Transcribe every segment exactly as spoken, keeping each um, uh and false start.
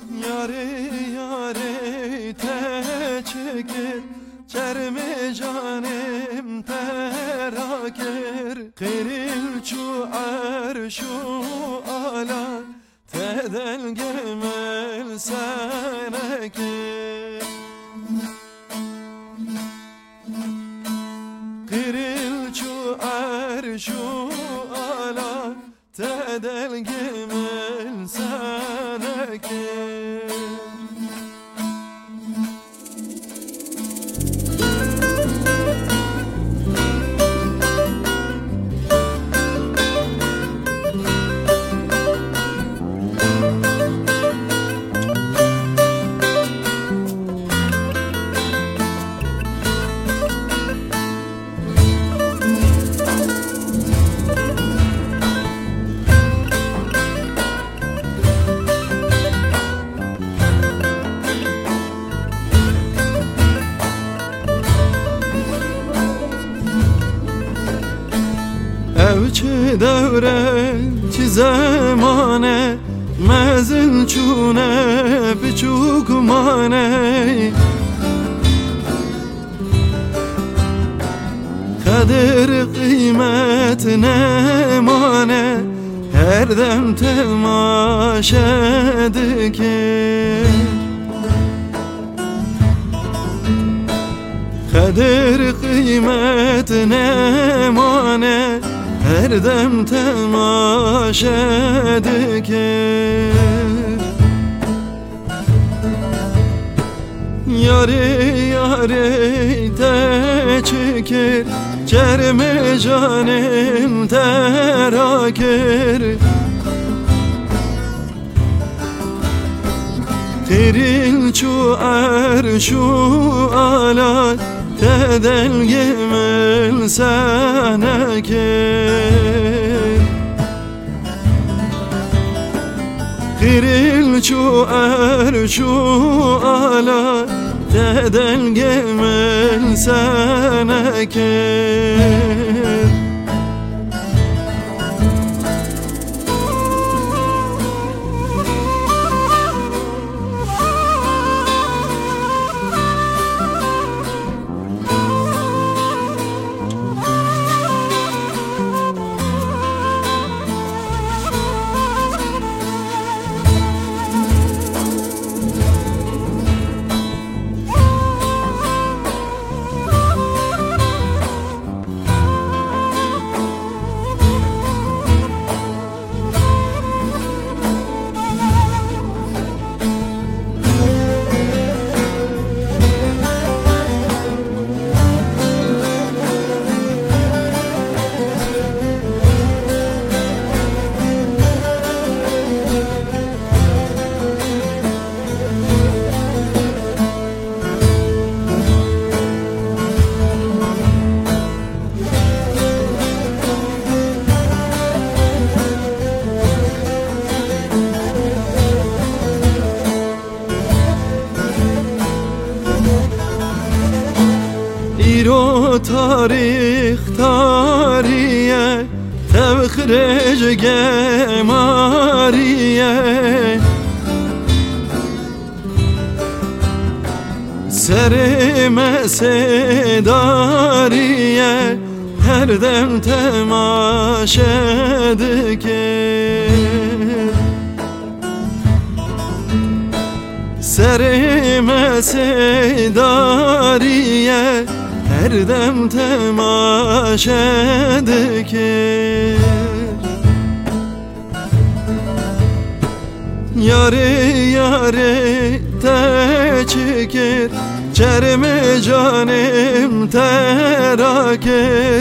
Yare yare te çeker, çerme canım teraker. Kırıl şu arşu ala, tedel gemel seneker. Kırıl şu arşu ala, tedel gemel seneker. Evçe devre çi zemane, mezil çune biçuk mane. Kadir kıymet ne mane, her dem temaşa diker. Kadir kıymet ne mane, her dem temaşa diker. Yare yare te çeker, çerme canım teraker. Kırıl şu arşu ala, tedel gemel seneker. Kırıl şu arşu ala, tedel gemel seneker. İro tarih tarihe, tevkirece gemariye. Serime sedariye, her dem temaşa diker. Serime sedariye, her dem temaşa diker. Yare yare te çeker, çerme canım teraker.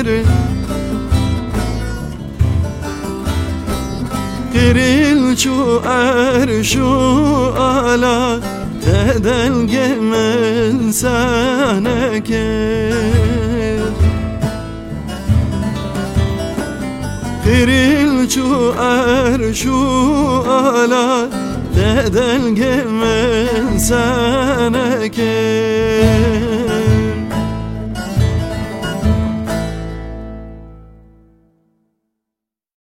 Kırıl şu arşu ala, tedel gemel seneker. Kırıl şu arşu ala, tedel gemel seneker.